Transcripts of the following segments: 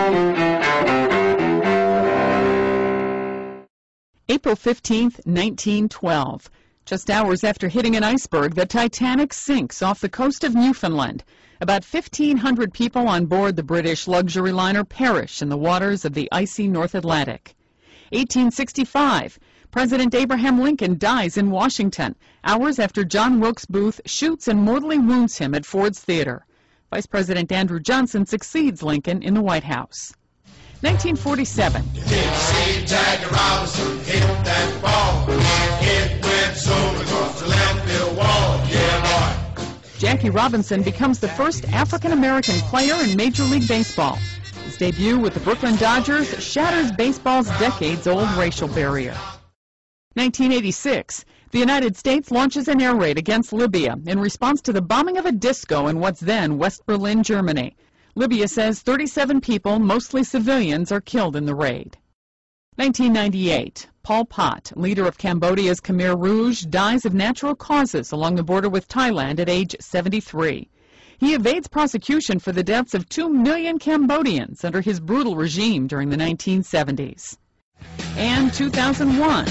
April 15th, 1912. Just hours after hitting an iceberg, the Titanic sinks off the coast of Newfoundland. About 1,500 people on board the British luxury liner perish in the waters of the icy North Atlantic. 1865. President Abraham Lincoln dies in Washington, hours after John Wilkes Booth shoots and mortally wounds him at Ford's Theater. Vice President Andrew Johnson succeeds Lincoln in the White House. 1947. Jackie Robinson hit that ball. It went so across the left field wall. Yeah, boy. Jackie Robinson becomes the first African-American player in Major League Baseball. His debut with the Brooklyn Dodgers shatters baseball's decades-old racial barrier. 1986. The United States launches an air raid against Libya in response to the bombing of a disco in what's then West Berlin, Germany. Libya says 37 people, mostly civilians, are killed in the raid. 1998. Pol Pot, leader of Cambodia's Khmer Rouge, dies of natural causes along the border with Thailand at age 73. He evades prosecution for the deaths of 2 million Cambodians under his brutal regime during the 1970s. And 2001.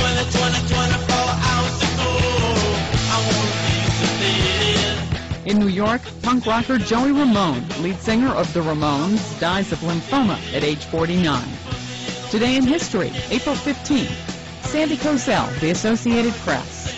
In New York, punk rocker Joey Ramone, lead singer of the Ramones, dies of lymphoma at age 49. Today in history, April 15th. Sandy Kozel, The Associated Press.